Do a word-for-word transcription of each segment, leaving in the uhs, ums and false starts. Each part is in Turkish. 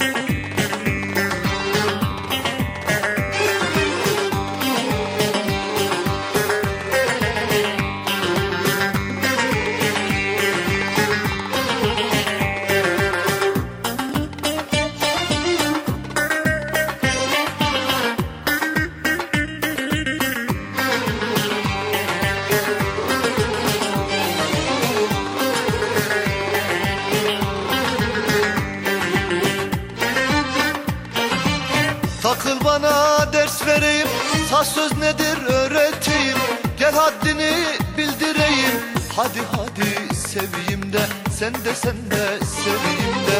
Takıl bana ders vereyim, saz söz nedir öğreteyim. Gel haddini bildireyim, hadi hadi seveyim de, sen de sen de seveyim de.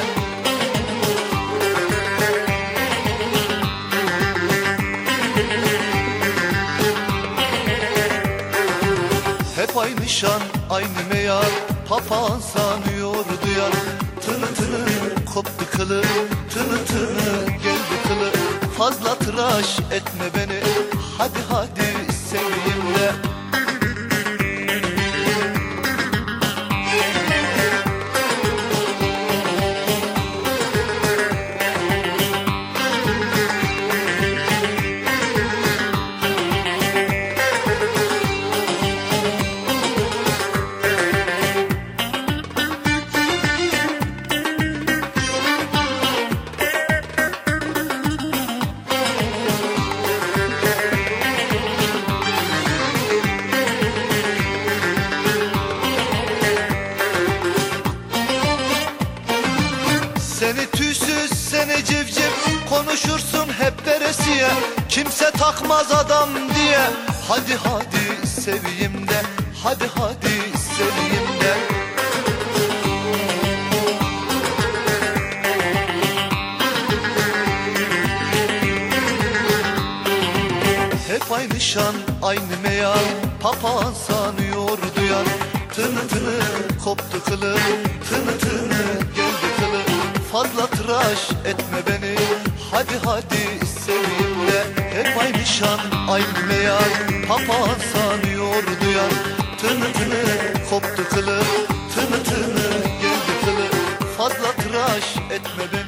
Hep aynı şan, aynı meyar, papağan sanıyordu yar. Tını tını koptu kılı, tını tını geldi kılı. Fazla tıraş etme beni, hadi hadi seveyim de. Seni tüysüz, seni civciv, konuşursun hep veresiye. Kimse takmaz adam diye, hadi hadi seveyim de, hadi hadi seveyim de. Hep aynı şan, aynı meyal, papağan sanıyordu yar. Tını tını koptu kılı, tını tını geldi kılı. Fazla tıraş etme beni, hadi hadi seveyim de. Hep aynı şan, aynı meyal, papağan sanıyordu yar. Tını tını koptu kılı, tını tını geldi kılı. Fazla tıraş etme beni.